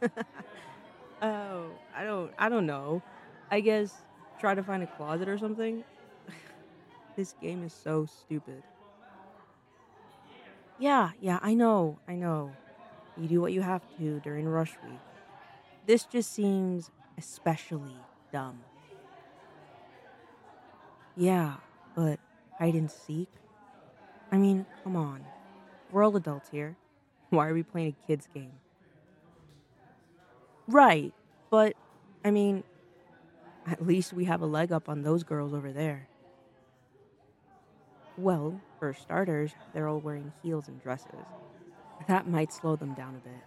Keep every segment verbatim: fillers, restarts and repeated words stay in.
Oh, I don't I don't know. I guess try to find a closet or something? This game is so stupid. Yeah, yeah, I know, I know. You do what you have to during rush week. This just seems especially dumb. Yeah, but hide and seek? I mean, come on. We're all adults here. Why are we playing a kid's game? Right, but I mean, at least we have a leg up on those girls over there. Well, for starters, they're all wearing heels and dresses. That might slow them down a bit.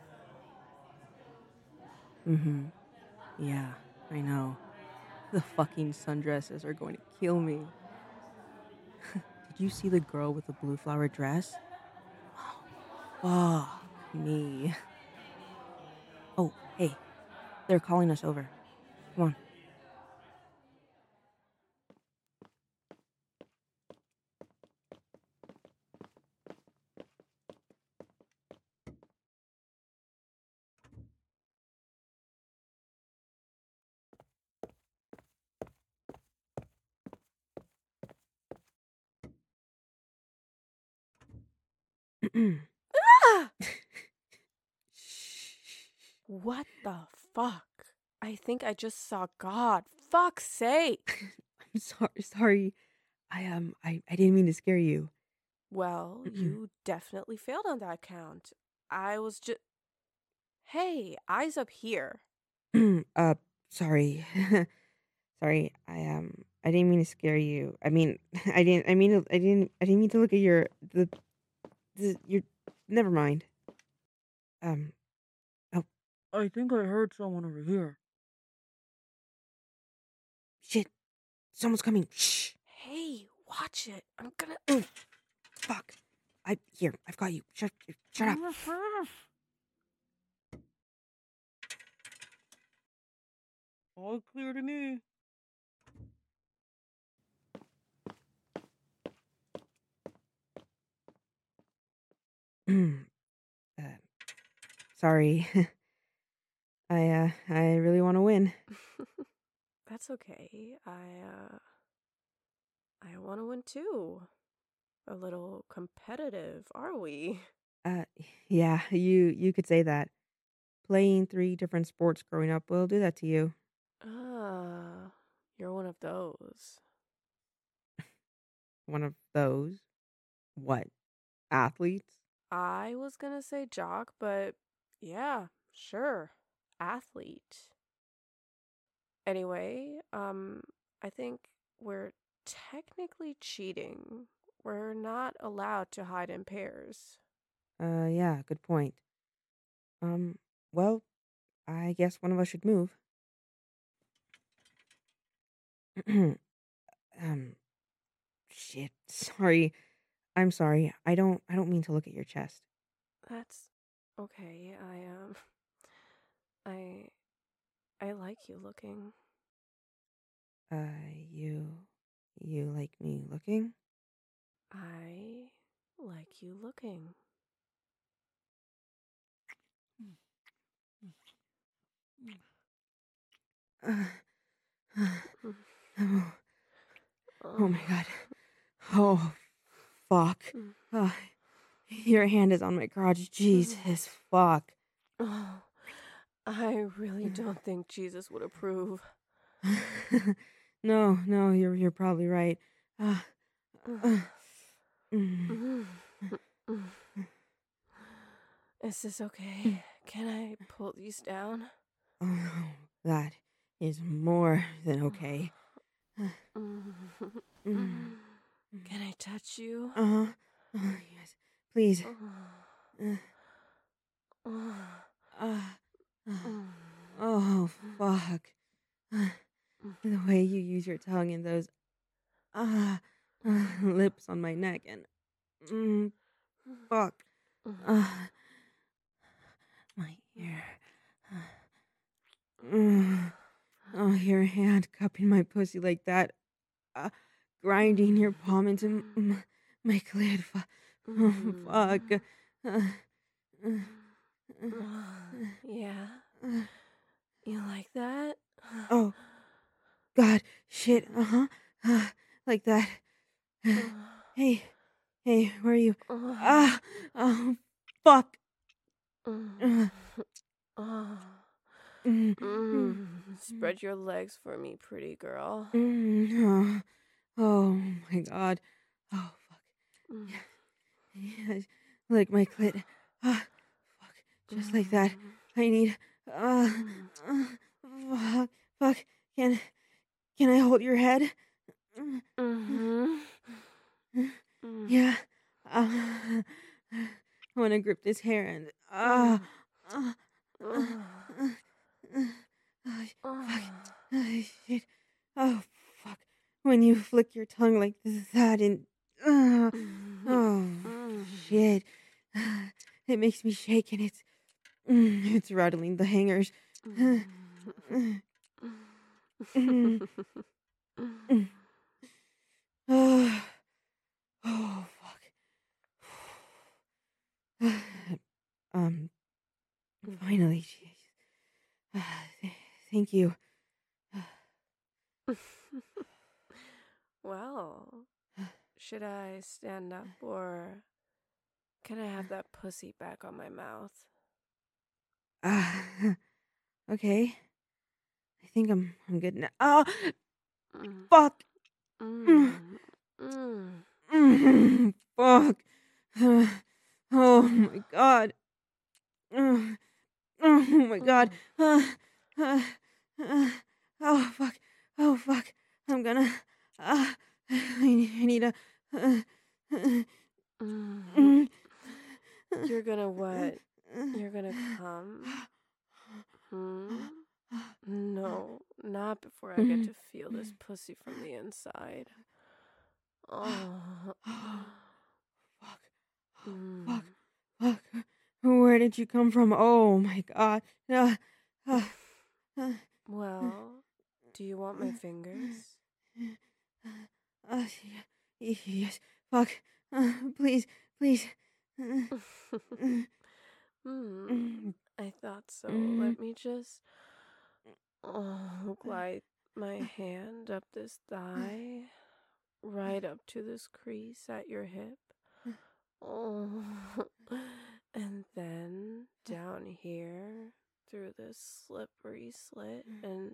Mhm. Yeah, I know. The fucking sundresses are going to kill me. Did you see the girl with the blue flower dress? Oh, fuck me. Oh, hey, they're calling us over. Come on. Ah! Shh. What the fuck? I think I just saw God. Fuck's sake. I'm sorry. Sorry. I um. I I didn't mean to scare you. Well, you definitely failed on that count. I was just. Hey, eyes up here. uh. Sorry. Sorry. I um. I didn't mean to scare you. I mean. I didn't. I mean. I didn't. I didn't mean to look at your the the your. Never mind. Um. Oh. I think I heard someone over here. Shit. Someone's coming. Shh. Hey, watch it. I'm gonna. Oh, fuck. I here. I've got you. Shut. Shut up. All clear to me. uh, sorry. I uh. I really want to win. That's okay. I, uh. I want to win too. A little competitive, are we? Uh. Yeah. You. You could say that. Playing three different sports growing up will do that to you. Ah, you're one of those. One of those. What? Athletes? I was gonna say jock, but yeah, sure. Athlete. Anyway, um, I think we're technically cheating. We're not allowed to hide in pairs. Uh. Yeah. Good point. Um. Well. I guess one of us should move. um. Shit. Sorry. I'm sorry. I don't. I don't mean to look at your chest. That's okay. I um I I like you looking. Uh. You. You like me looking? I like you looking. oh, oh my god. Oh. Oh, fuck. Uh, your hand is on my crotch. Jesus, fuck. Oh, I really don't think Jesus would approve. no, no, you're you're probably right. Uh, uh, mm. Is this okay? Can I pull these down? Oh no, that is more than okay. Mm. Can I touch you? Uh-huh. Uh, yes, please. Uh, uh, uh, oh, fuck. Uh, the way you use your tongue and those uh, uh, lips on my neck and mm, fuck. Uh, my ear. Mm, oh, your hand cupping my pussy like that. Uh, grinding your palm into m- my clit. Fu- oh, fuck. Uh, uh, uh, Yeah. You like that? Oh, God. Shit. Uh-huh. Uh, like that. Hey. Hey, where are you? Ah. Oh, fuck. Uh, mm, mm, Mm, mm, spread your legs for me, pretty girl. mm, oh, oh my God. Oh, fuck. Mm, Yes. Yes. Like my clit. Ah, fuck. Just like that. mm, I need. Uh, mm, uh, fuck. Fuck. Can Can I hold your head? Mm, mm, mhm, mm, mm, yeah. Uh, I want to grip this hair and. Ah. mm, Uh, uh, uh, uh, uh, uh, fuck. uh, Uh, shit. Oh, fuck. When you flick your tongue like that and. Uh, mhm, oh, mhm, shit. It makes me shake and it's. Mm, it's rattling the hangers. Mm, mm, mm, mm. Oh, oh, fuck. um, finally, jeez. Ah, th- thank you. Well, should I stand up or can I have that pussy back on my mouth? Ah, okay. I think I'm I'm good now. Oh, Mm, fuck. Mm, mm, mm, mm, fuck. Oh my god. Oh, oh my god. mm, Uh, uh, uh, oh fuck. Oh fuck. I'm gonna. Uh, I, need- I need a. Uh, uh, mm. mm, You're gonna uh, what? You're gonna come? Hmm? uh, No, not before I get mm, to feel this mm. pussy from the inside. Oh. Oh, fuck. Oh, fuck. Mm. Fuck. Where did you come from? Oh my god. Uh, uh, uh, Well, do you want my fingers? uh, y- yes. Fuck. Uh, please. Please. Uh, uh, Hmm, mm, I thought so. mm, Let me just oh, glide my hand up this thigh, right up to this crease at your hip. Oh, and then down here through this slippery slit, and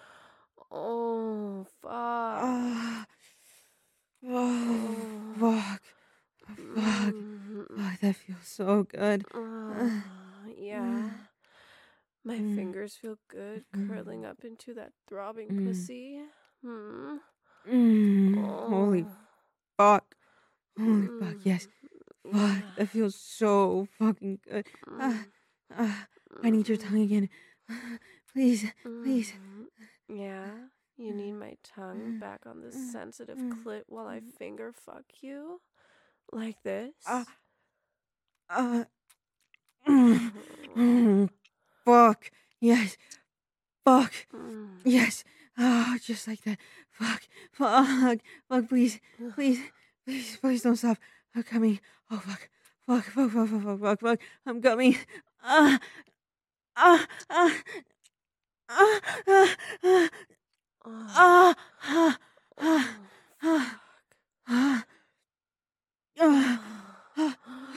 oh, fuck. Ah. Oh, Oh, fuck. Fuck. mm, Fuck. That feels so good. uh, Uh, yeah. mm, My mm, fingers feel good curling mm, up into that throbbing mm. pussy. Hmm. Mm, holy Oh. fuck. Holy fuck, Mm, yes. Fuck, yeah. that feels so fucking good. Ah, Mm, ah, I need your tongue mm, again. Ah, please, please. mm. Yeah. You need my tongue back on this sensitive clit while I finger fuck you? Like Ah, this? ah, mm, mm, fuck, yes, fuck, Mm. yes. Ah, just like that. Fuck, fuck, fuck, please, please, please, please don't stop. I'm coming. Oh, fuck, fuck, fuck, fuck, fuck, fuck, fuck, fuck. I'm coming. Ah, ah, ah. Ah, ah, ah, Oh, ah, ah, ah, oh, ah, fuck. ah, ah, Oh, ah,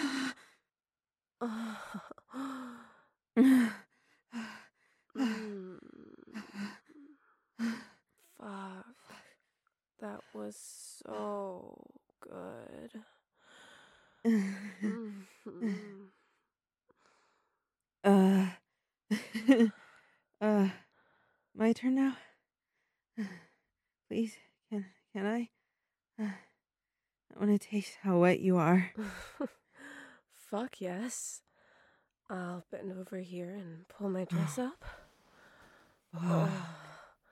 oh. ah, Mm. Fuck. That was so good. Mm. uh, uh, my turn now? Please, can can I? Uh, I want to taste how wet you are. Fuck yes. I'll bend over here and pull my dress up. Oh. Fuck.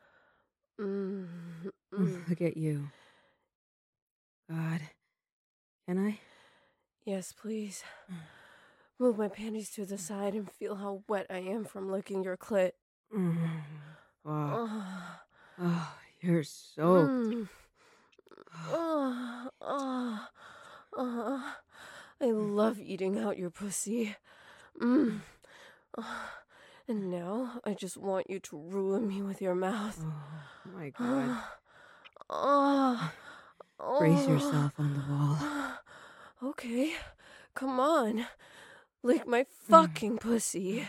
Mm. Mm. Look at you. God. Can I? Yes, please. Move my panties to the side and feel how wet I am from licking your clit. Mm, fuck. Oh. Oh, you're soaked. Mm. Oh. Oh. Oh. I love eating out your pussy. Mm. Oh. And now I just want you to ruin me with your mouth. Oh my god. Oh, oh. Brace yourself on the wall. Okay, come on. Lick my fucking pussy.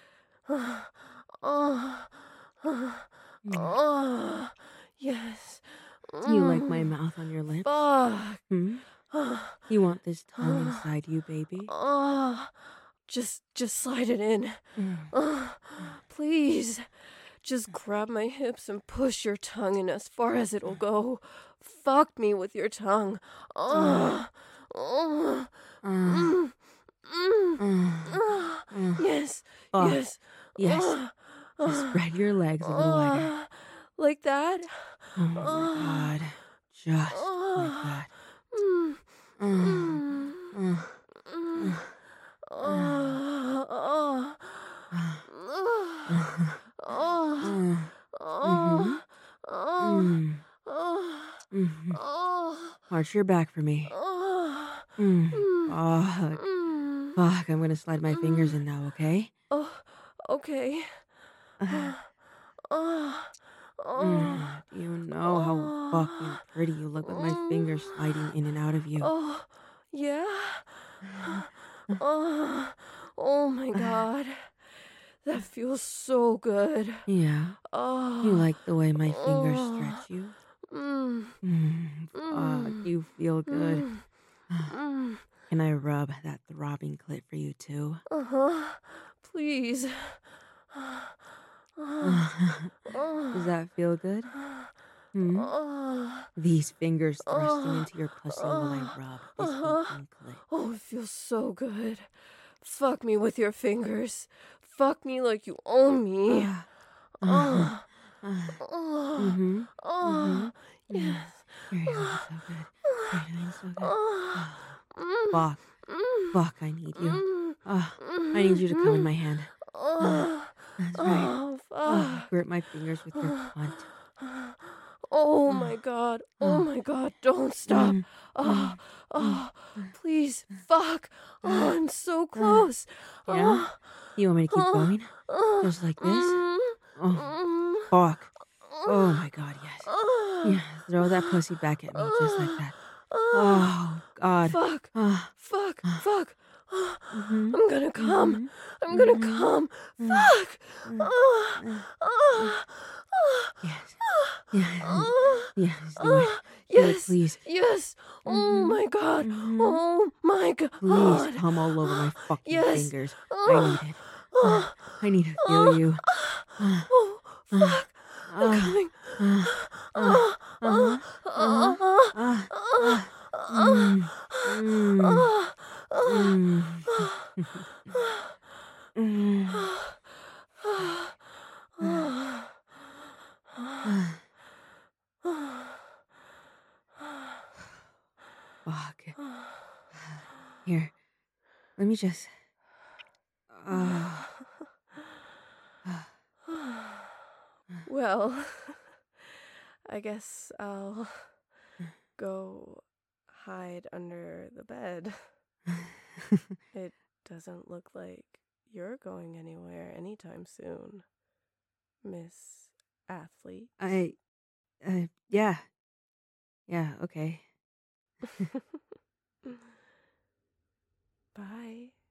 Oh, oh, yes. Do you like my mouth on your lips? Fuck. Hmm? You want this tongue inside you, baby? Oh, just, just slide it in. Oh, please. Just grab my hips and push your tongue in as far as it'll go. Fuck me with your tongue. Oh, oh, mm, mm, oh, yes, Oh, yes, yes. Oh, Just spread your legs a little wider. oh, like that? Oh my god. Just like that. Mm, Mm, mm, mm, mm, oh, oh, oh, mm, oh, oh, mm, oh, mm. oh, Arch your back for me. oh, Mm. mm, Fuck. mm. Fuck, I'm gonna slide my fingers in now, okay? Oh, okay. Oh, oh, Mm. Do you know how fucking pretty you look with my fingers sliding in and out of you? oh, yeah? Oh, oh my god. That feels so good. Yeah. Oh, You like the way my fingers oh, stretch you? Mm, Mm. Fuck, mm, you feel good. mm, mm. Can I rub that throbbing clit for you too? Uh-huh. Please. Does that feel good? Hmm? These fingers thrusting into your pussy while I rub this aching clit. Oh, it feels so good. Fuck me with your fingers. Fuck me like you own me. Oh, oh, Mm-hmm. oh, Mm-hmm. yes. You're doing so good. You're doing so good. Oh, mm, Fuck. mm, Fuck, I need you. mm, Oh, I need you to come in my hand. oh, That's right. oh, Oh, fuck. grip my fingers with your cunt. Oh my god. Oh my god. Don't stop. Oh, oh, please. Fuck. Oh, I'm so close. Yeah? Oh, You want me to keep going? oh, Just like this? mm, Oh, mm, fuck. Oh my god, yes. oh, Yeah, throw that pussy back at me, just like that. oh, Oh, God. fuck. Ah, Fuck. Fuck. Oh, mhm, I'm gonna come. mhm, I'm gonna mhm, come. mm, Fuck. mm, Oh, mm. oh, oh, Yes. Yes. oh, Yes, do it. oh, Do it, yes. please. Yes. Oh Mhm, my god. mhm. Oh my god. Please come all over my fucking Yes. fingers. I Oh, need it. oh, I need to feel oh, you. oh, fuck. I'm Ah, coming. ah, Oh, ah, oh, uh-huh, oh, ah, oh, ah, oh, mm, mm, oh, oh, mm, mm. Fuck. Here, let me just. Uh, Well, I guess I'll go hide under the bed. It doesn't look like you're going anywhere anytime soon, Miss Athlete. I. Uh, yeah. Yeah, okay. Bye.